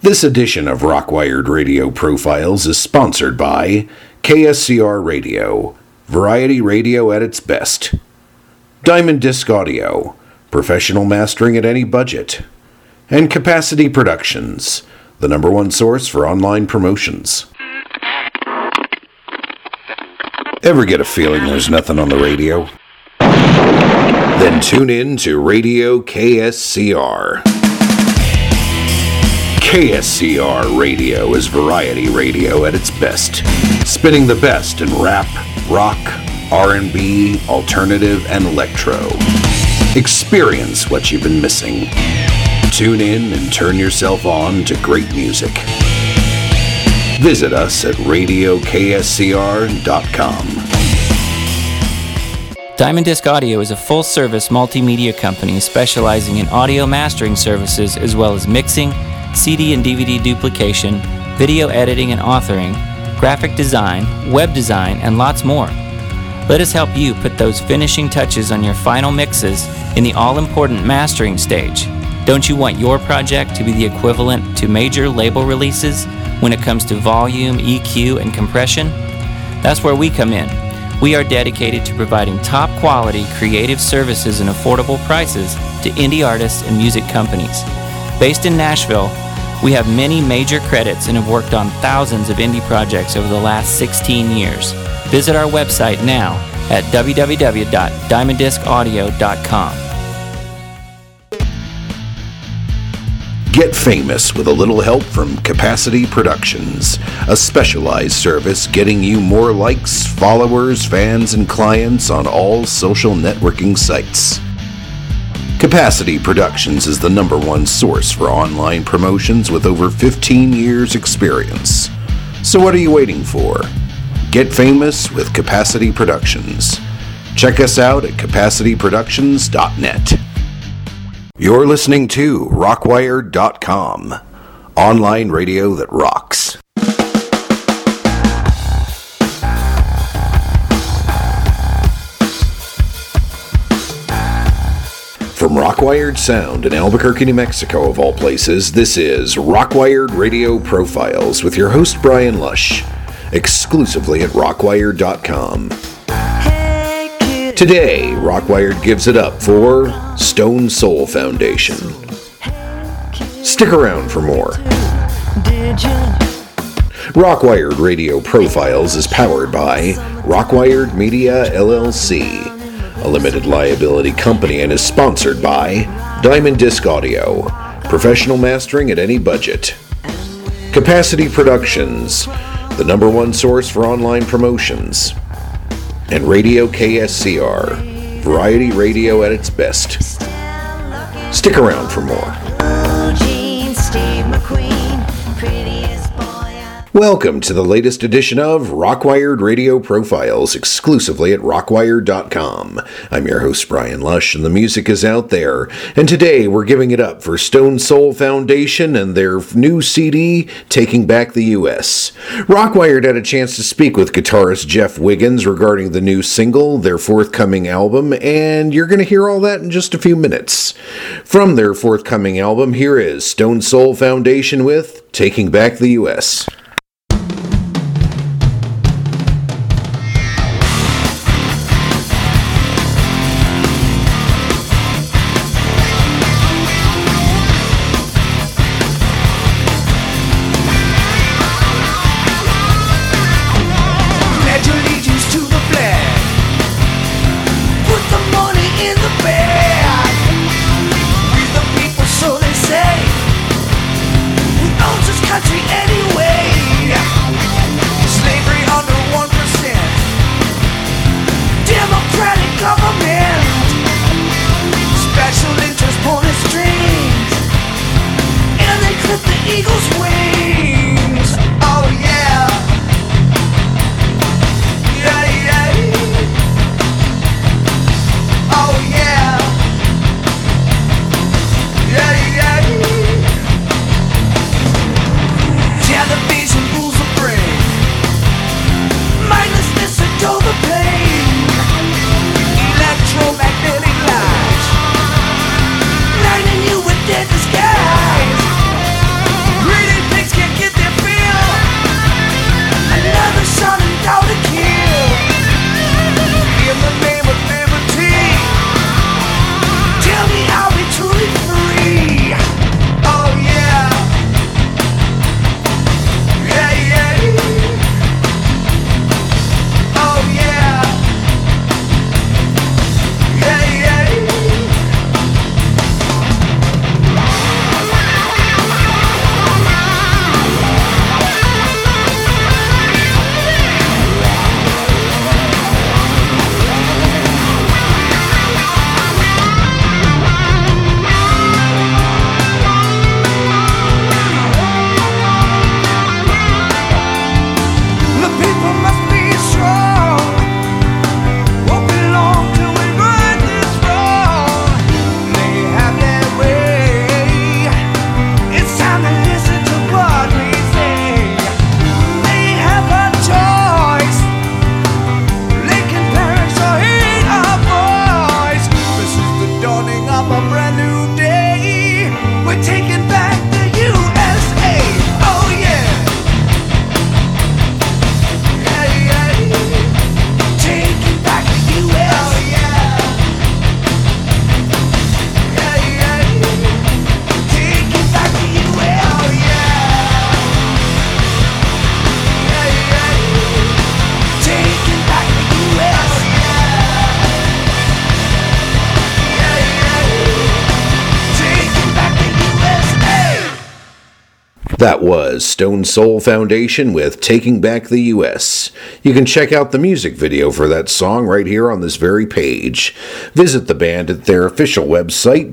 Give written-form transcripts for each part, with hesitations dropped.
This edition of Rockwired Radio Profiles is sponsored by KSCR Radio, variety radio at its best. Diamond Disc Audio, professional mastering at any budget. And Capacity Productions, the #1 source for online promotions. Ever get a feeling there's nothing on the radio? Then tune in to Radio KSCR. KSCR Radio is variety radio at its best, spinning the best in rap, rock, R&B, alternative, and electro. Experience what you've been missing. Tune in and turn yourself on to great music. Visit us at RadioKSCR.com. Diamond Disc Audio is a full-service multimedia company specializing in audio mastering services as well as mixing, CD and DVD duplication, video editing and authoring, graphic design, web design, and lots more. Let us help you put those finishing touches on your final mixes in the all-important mastering stage. Don't you want your project to be the equivalent to major label releases when it comes to volume, EQ, and compression? That's where we come in. We are dedicated to providing top-quality creative services and affordable prices to indie artists and music companies. Based in Nashville, we have many major credits and have worked on thousands of indie projects over the last 16 years. Visit our website now at www.diamonddiscaudio.com. Get famous with a little help from Capacity Productions, a specialized service getting you more likes, followers, fans, and clients on all social networking sites. Capacity Productions is the #1 source for online promotions with over 15 years experience. So what are you waiting for? Get famous with Capacity Productions. Check us out at capacityproductions.net. You're listening to Rockwired.com, online radio that rocks. From Rockwired Sound in Albuquerque, New Mexico, of all places, this is Rockwired Radio Profiles with your host, Brian Lush, exclusively at Rockwired.com. Today, Rockwired gives it up for Stone Soul Foundation. Stick around for more. Rockwired Radio Profiles is powered by Rockwired Media LLC, a limited liability company, and is sponsored by Diamond Disc Audio, professional mastering at any budget. Capacity Productions, the #1 source for online promotions. And Radio KSCR, variety radio at its best. Stick around for more. Welcome to the latest edition of Rockwired Radio Profiles, exclusively at Rockwired.com. I'm your host, Brian Lush, and the music is out there. And today we're giving it up for Stone Soul Foundation and their new CD, Taking Back the U.S. Rockwired had a chance to speak with guitarist Jeff Wiggins regarding the new single, their forthcoming album, and you're going to hear all that in just a few minutes. From their forthcoming album, here is Stone Soul Foundation with Taking Back the U.S. Country anyway. Dead disguise, reading That was Stone Soul Foundation with Taking Back the U.S. You can check out the music video for that song right here on this very page. Visit the band at their official website,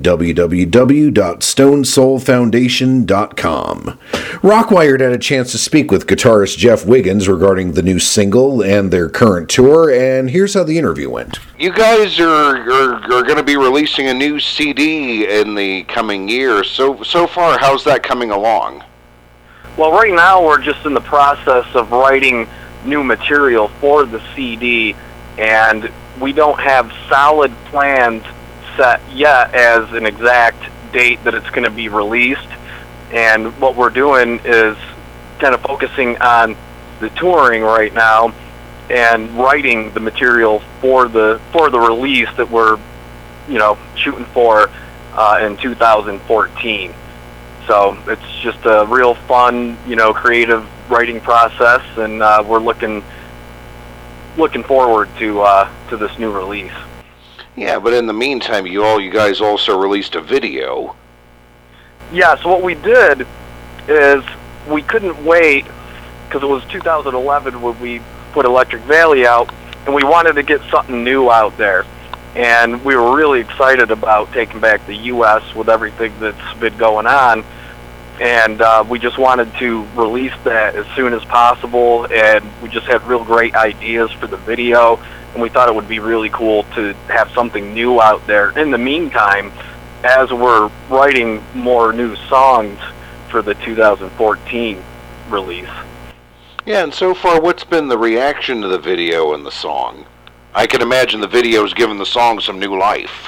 www.stonesoulfoundation.com. Rockwired had a chance to speak with guitarist Jeff Wiggins regarding the new single and their current tour, and here's how the interview went. You guys are going to be releasing a new CD in the coming year. So far, how's that coming along? Well, right now we're just in the process of writing new material for the CD, and we don't have solid plans set yet as an exact date that it's going to be released. And what we're doing is kind of focusing on the touring right now and writing the material for the release that we're, shooting for in 2014. So it's just a real fun, creative writing process, and we're looking forward to this new release. Yeah, but in the meantime, you guys also released a video. Yeah, so what we did is we couldn't wait, because it was 2011 when we put Electric Valley out, and we wanted to get something new out there. And we were really excited about taking back the U.S. with everything that's been going on. And we just wanted to release that as soon as possible, and we just had real great ideas for the video, and we thought it would be really cool to have something new out there. In the meantime, as we're writing more new songs for the 2014 release. Yeah, and so far, what's been the reaction to the video and the song? I can imagine the video's given the song some new life,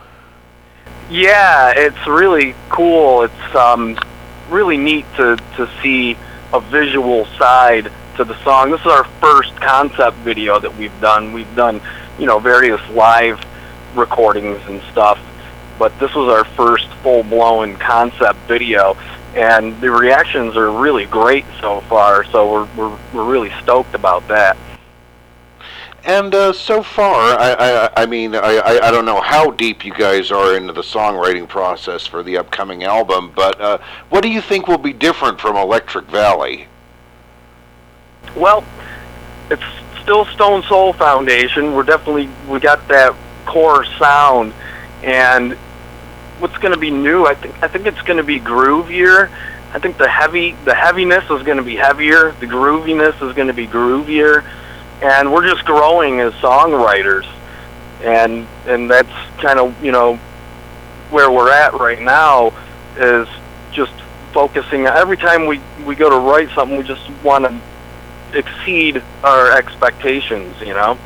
Yeah, it's really cool. It's really neat to see a visual side to the song. This is our first concept video that we've done. We've done, various live recordings and stuff, but this was our first full-blown concept video, and the reactions are really great so far, so we're really stoked about that. And so far, I mean, I don't know how deep you guys are into the songwriting process for the upcoming album, but what do you think will be different from Electric Valley? Well, it's still Stone Soul Foundation. We got that core sound, and what's going to be new? I think it's going to be groovier. I think the heaviness is going to be heavier. The grooviness is going to be groovier. And we're just growing as songwriters, and that's kind of, where we're at right now, is just focusing. Every time we go to write something, we just want to exceed our expectations,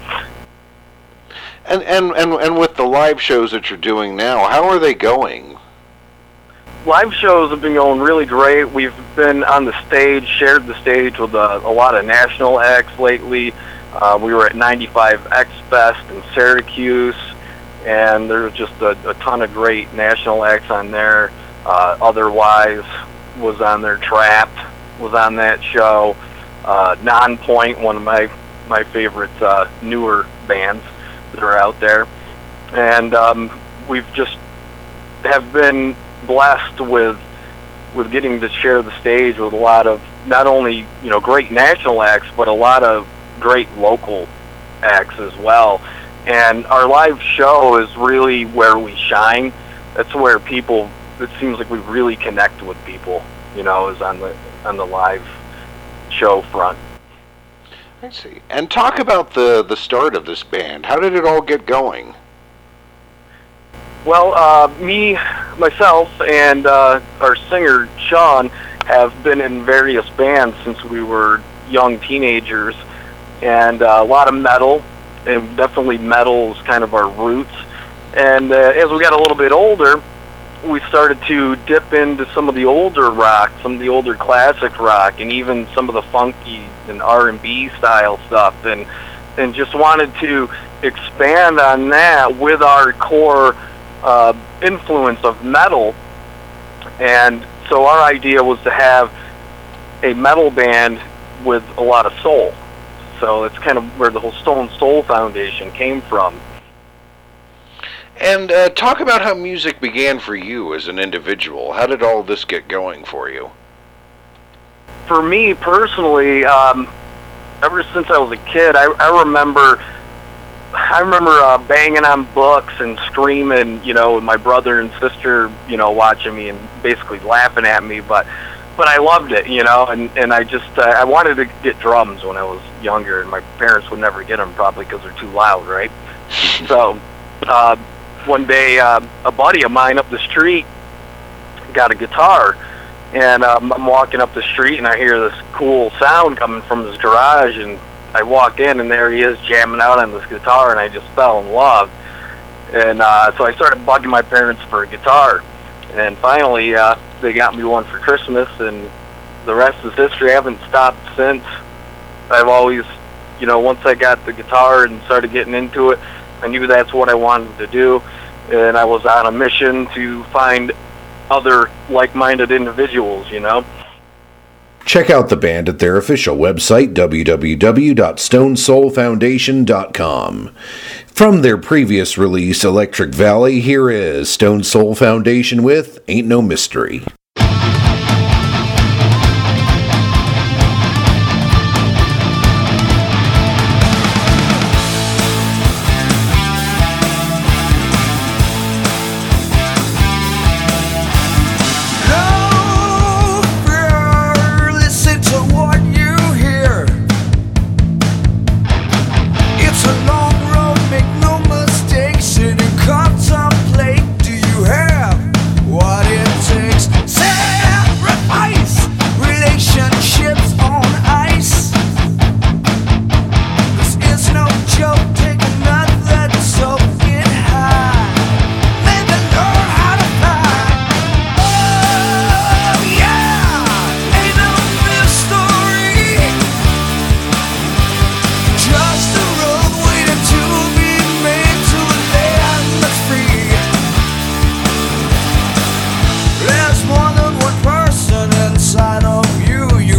And with the live shows that you're doing now, how are they going? Live shows have been going really great. We've been on the stage, shared the stage with a lot of national acts lately. We were at 95 X Fest in Syracuse, and there was just a ton of great national acts on there. Otherwise was on there. Trapped was on that show. Nonpoint, one of my favorite newer bands that are out there. And we've just have been blessed with getting to share the stage with a lot of not only great national acts, but a lot of great local acts as well. And our live show is really where we shine. That's where it seems like we really connect with people, is on the live show front. I see. And talk about the start of this band. How did it all get going? Well, myself, and our singer, Sean, have been in various bands since we were young teenagers, and a lot of metal, and definitely metal is kind of our roots. And as we got a little bit older, we started to dip into some of the older rock, some of the older classic rock, and even some of the funky and R&B style stuff, and just wanted to expand on that with our core influence of metal. And so our idea was to have a metal band with a lot of soul. So it's kind of where the whole Stone Soul Foundation came from. And talk about how music began for you as an individual. How did all this get going for you? for me personally, ever since I was a kid, I remember banging on books and screaming, with my brother and sister, watching me and basically laughing at me, but I loved it, and I just, I wanted to get drums when I was younger, and my parents would never get them probably because they're too loud, right? So, one day, a buddy of mine up the street got a guitar, and I'm walking up the street, and I hear this cool sound coming from his garage, and I walk in, and there he is jamming out on this guitar, and I just fell in love. And so I started bugging my parents for a guitar. And finally, they got me one for Christmas, and the rest is history. I haven't stopped since. I've always, once I got the guitar and started getting into it, I knew that's what I wanted to do. And I was on a mission to find other like-minded individuals, Check out the band at their official website, www.stonesoulfoundation.com. From their previous release, Electric Valley, here is Stone Soul Foundation with Ain't No Mystery. Inside of you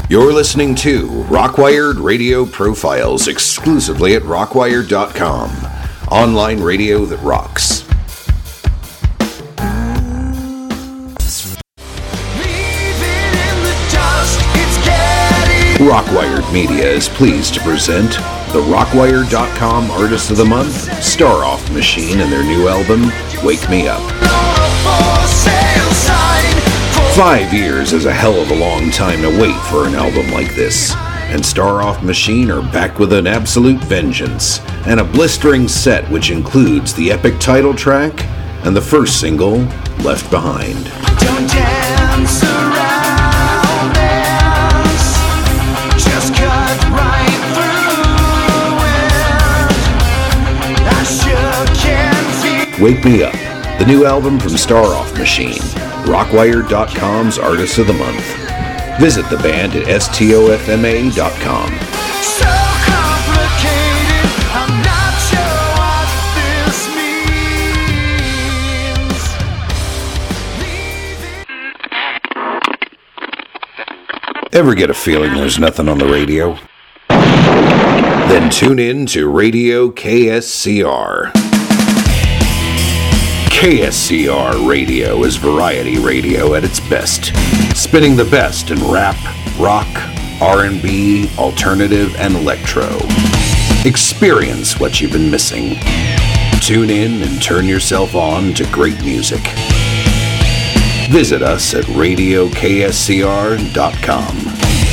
You're listening to Rockwired Radio Profiles exclusively at rockwired.com. Online radio that rocks. Rockwired Media is pleased to present the Rockwired.com Artist of the Month, Star Off Machine, and their new album, Wake Me Up. 5 years is a hell of a long time to wait for an album like this, and Star Off Machine are back with an absolute vengeance, and a blistering set which includes the epic title track and the first single, Left Behind. Don't dance around this. Just cut right through it. I sure can feel. Wake Me Up, the new album from Star Off Machine, Rockwired.com's Artist of the Month. Visit the band at stofma.com. So complicated, I'm not sure what this means. Ever get a feeling there's nothing on the radio? Then tune in to Radio KSCR. KSCR Radio is variety radio at its best, spinning the best in rap, rock, R&B, alternative, and electro. Experience what you've been missing. Tune in and turn yourself on to great music. Visit us at radiokscr.com.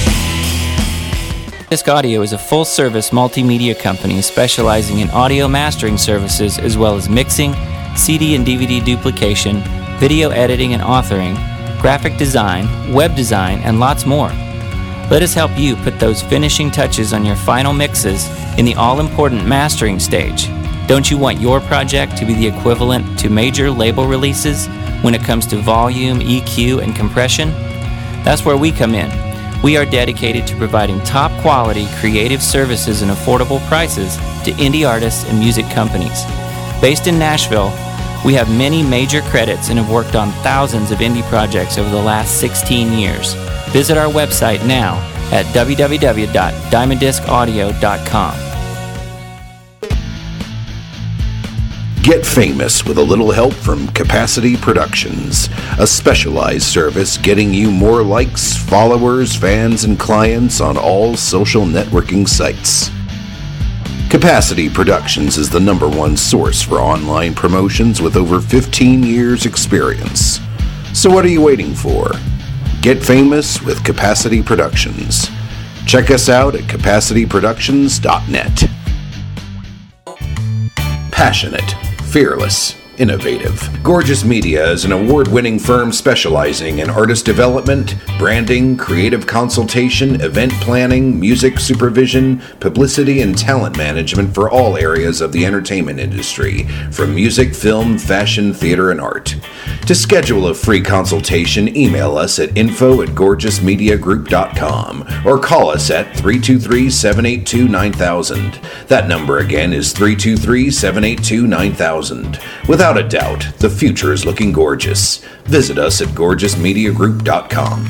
Disc Audio is a full-service multimedia company specializing in audio mastering services as well as mixing, CD and DVD duplication, video editing and authoring, graphic design, web design, and lots more. Let us help you put those finishing touches on your final mixes in the all-important mastering stage. Don't you want your project to be the equivalent to major label releases when it comes to volume, EQ, and compression? That's where we come in. We are dedicated to providing top-quality creative services and affordable prices to indie artists and music companies. Based in Nashville, we have many major credits and have worked on thousands of indie projects over the last 16 years. Visit our website now at www.diamonddiscaudio.com. Get famous with a little help from Capacity Productions, a specialized service getting you more likes, followers, fans, and clients on all social networking sites. Capacity Productions is the #1 source for online promotions with over 15 years experience. So what are you waiting for? Get famous with Capacity Productions. Check us out at capacityproductions.net. Passionate, fearless, innovative. Gorgeous Media is an award-winning firm specializing in artist development, branding, creative consultation, event planning, music supervision, publicity, and talent management for all areas of the entertainment industry, from music, film, fashion, theater, and art. To schedule a free consultation, email us at info@gorgeousmediagroup.com or call us at 323-782-9000. That number again is 323-782-9000. Without a doubt, the future is looking gorgeous. Visit us at gorgeousmediagroup.com.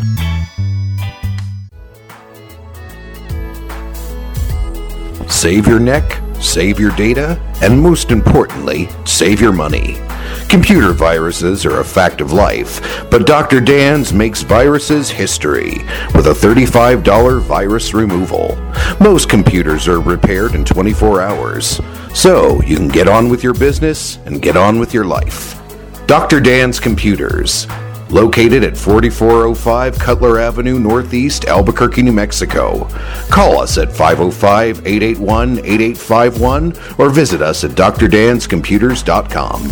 Save your neck, save your data, and most importantly, save your money. Computer viruses are a fact of life, but Dr. Dan's makes viruses history with a $35 virus removal. Most computers are repaired in 24 hours, so you can get on with your business and get on with your life. Dr. Dan's Computers, located at 4405 Cutler Avenue Northeast, Albuquerque, New Mexico. Call us at 505-881-8851 or visit us at drdanscomputers.com.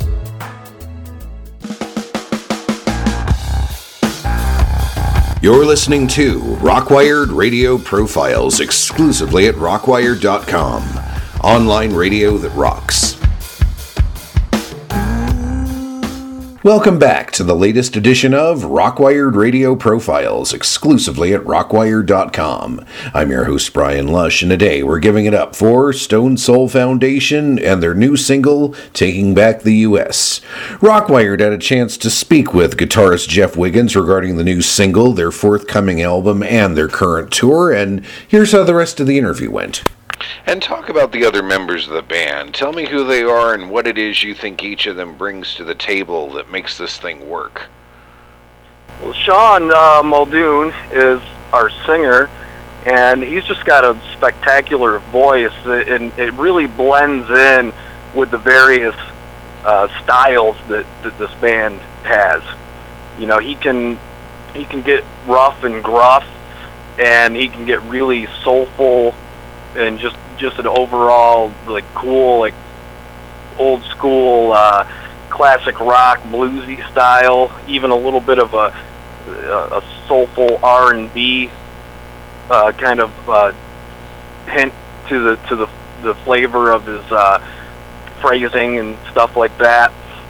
You're listening to Rockwired Radio Profiles exclusively at rockwired.com. Online radio that rocks. Welcome back to the latest edition of Rockwired Radio Profiles, exclusively at rockwired.com. I'm your host, Brian Lush, and today we're giving it up for Stone Soul Foundation and their new single, Taking Back the U.S. Rockwired had a chance to speak with guitarist Jeff Wiggins regarding the new single, their forthcoming album, and their current tour, and here's how the rest of the interview went. And talk about the other members of the band. Tell me who they are and what it is you think each of them brings to the table that makes this thing work. Well, Sean Muldoon is our singer, and he's just got a spectacular voice, and it really blends in with the various styles that this band has. You know, he can get rough and gruff, and he can get really soulful, and just an overall like cool, like old school classic rock bluesy style, even a little bit of a soulful R&B kind of hint to the flavor of his phrasing and stuff like that.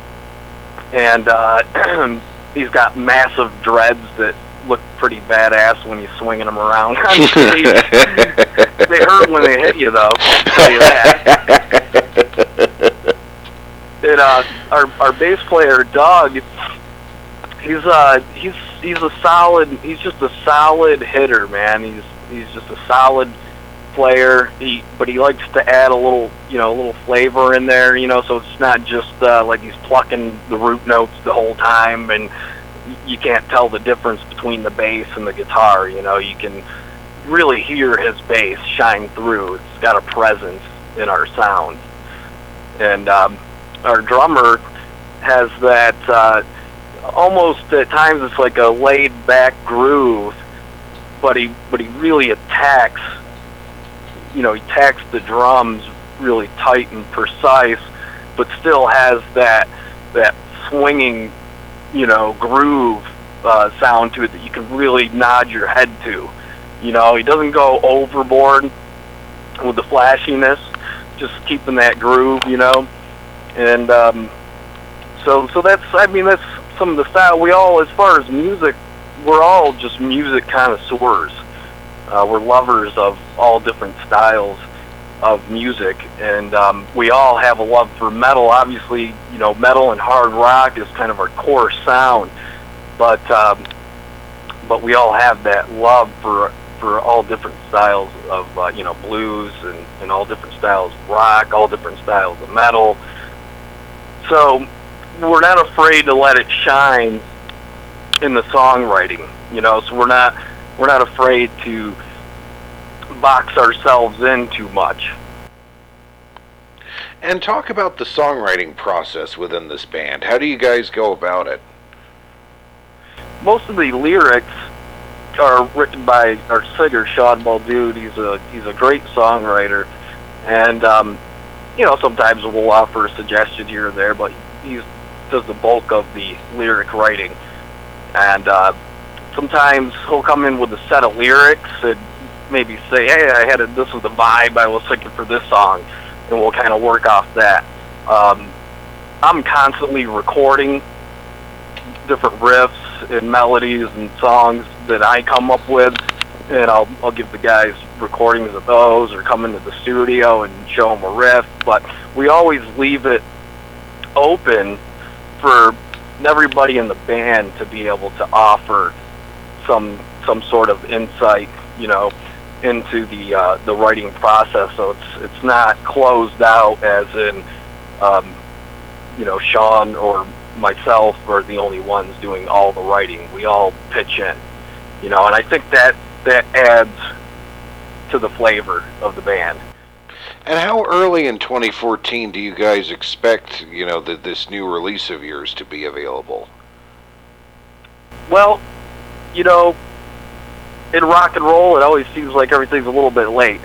And he's got massive dreads that look pretty badass when you're swinging them around on stage. They hurt when they hit you, though. I'll tell you that. And our bass player Doug, he's just a solid hitter, man. He's just a solid player. But he likes to add a little flavor in there, so it's not just like he's plucking the root notes the whole time, and you can't tell the difference between the bass and the guitar. You can really hear his bass shine through. It's got a presence in our sound. And our drummer has that almost at times it's like a laid back groove, but he really attacks the drums really tight and precise, but still has that swinging groove sound to it that you can really nod your head to. He doesn't go overboard with the flashiness, just keeping that groove, And so that's some of the style. We all, as far as music, we're all just music connoisseurs. We're lovers of all different styles of music, and we all have a love for metal. Obviously, metal and hard rock is kind of our core sound, but we all have that love for all different styles of blues and all different styles of rock, all different styles of metal. So we're not afraid to let it shine in the songwriting, so we're not afraid to box ourselves in too much. And talk about the songwriting process within this band. How do you guys go about it? Most of the lyrics are written by our singer Sean Muldoon. He's a great songwriter, and sometimes we'll offer a suggestion here or there, but he does the bulk of the lyric writing. And sometimes he'll come in with a set of lyrics and maybe say, hey, this was the vibe I was thinking for this song, and we'll kind of work off that. I'm constantly recording different riffs and melodies and songs that I come up with, and I'll give the guys recordings of those, or come into the studio and show them a riff. But we always leave it open for everybody in the band to be able to offer some sort of insight, into the writing process. So it's not closed out as in Sean or myself are the only ones doing all the writing. We all pitch in, and I think that adds to the flavor of the band. And how early in 2014 do you guys expect, this new release of yours to be available? Well, in rock and roll, it always seems like everything's a little bit late.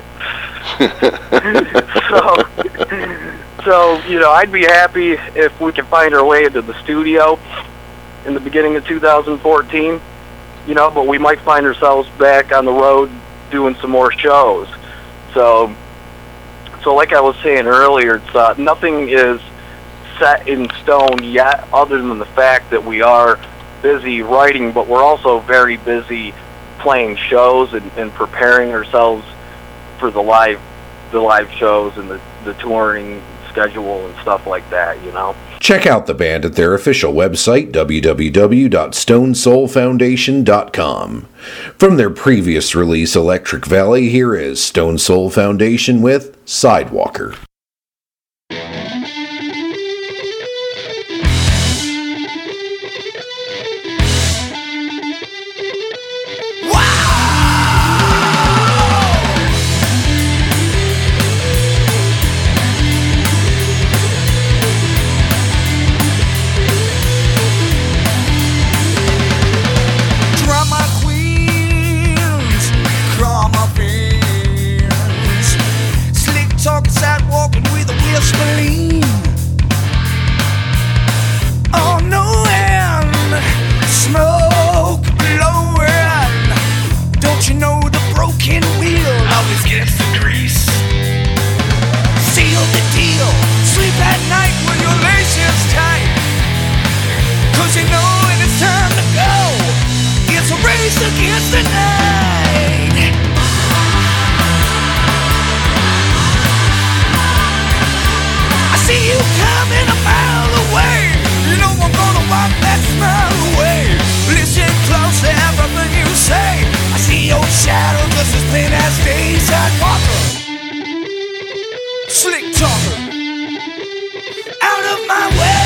So, I'd be happy if we can find our way into the studio in the beginning of 2014, but we might find ourselves back on the road doing some more shows. So like I was saying earlier, it's nothing is set in stone yet, other than the fact that we are busy writing, but we're also very busy playing shows and preparing ourselves for the live shows and the touring schedule and stuff like that, you know. Check out the band at their official website, www.stonesoulfoundation.com. From their previous release, Electric Valley, here is Stone Soul Foundation with Sidewalker. Against the night, I see you coming a mile away. You know I'm gonna wipe that smile away. Listen close to everything you say. I see your shadow just as plain as day. Sidewalker, slick talker, out of my way.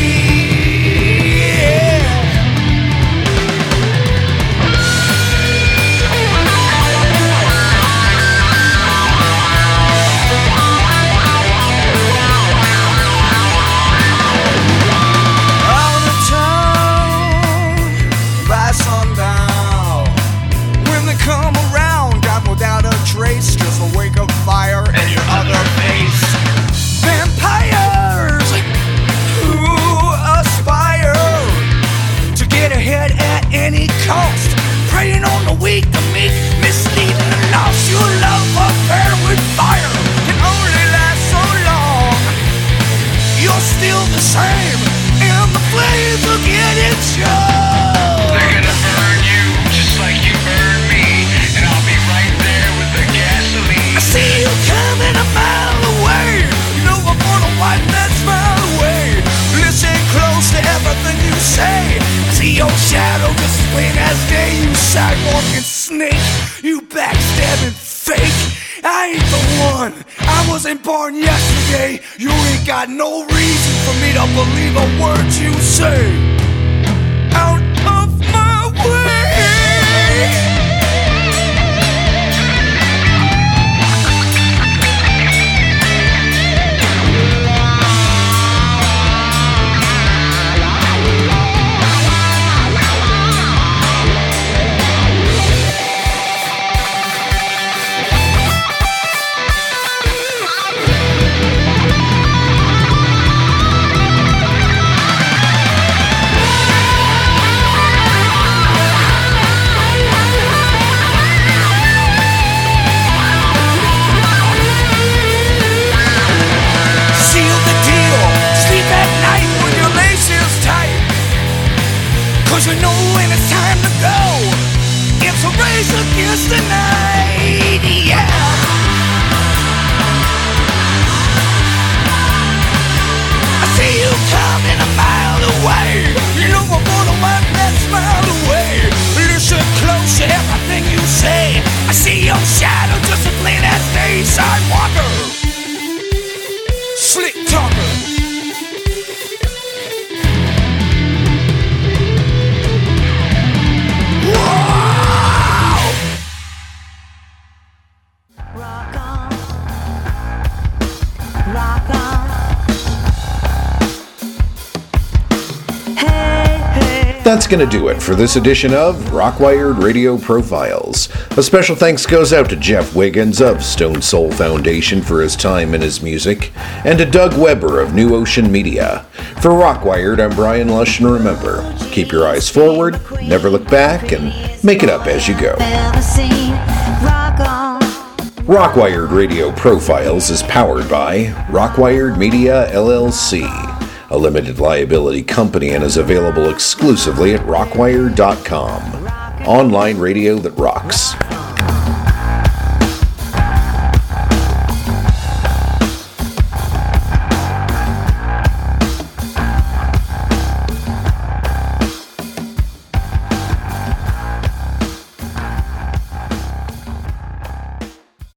Just a wake of fire in your other face. Vampires who aspire to get ahead at any cost, preying on the weak, the meek, misleading the lost. Your love affair with fire can only last so long. You're still the same, and the flames will get it shown. They're gonna burn you just like you burned me, and I'll be right there with the gasoline. I see you coming a mile away. You know I'm gonna wipe that smile away. Listen close to everything you say. I see your shadow just as plain as day. You sidewalking snake, you backstabbing fake. I ain't the one, I wasn't born yesterday. You ain't got no reason for me to believe a word you say. Out of my way. You know when it's time to go, it's a race against the night, yeah. I see you coming a mile away. You know I'm gonna wipe that smile away. Listen close to everything you say. I see your shadow just as plain as day. Sidewalker, slick talker. That's going to do it for this edition of Rockwired Radio Profiles. A special thanks goes out to Jeff Wiggins of Stone Soul Foundation for his time and his music, and to Doug Weber of New Ocean Media. For Rockwired, I'm Brian Lush, and remember, keep your eyes forward, never look back, and make it up as you go. Rockwired Radio Profiles is powered by Rockwired Media, LLC. a limited liability company, and is available exclusively at rockwire.com. Online radio that rocks.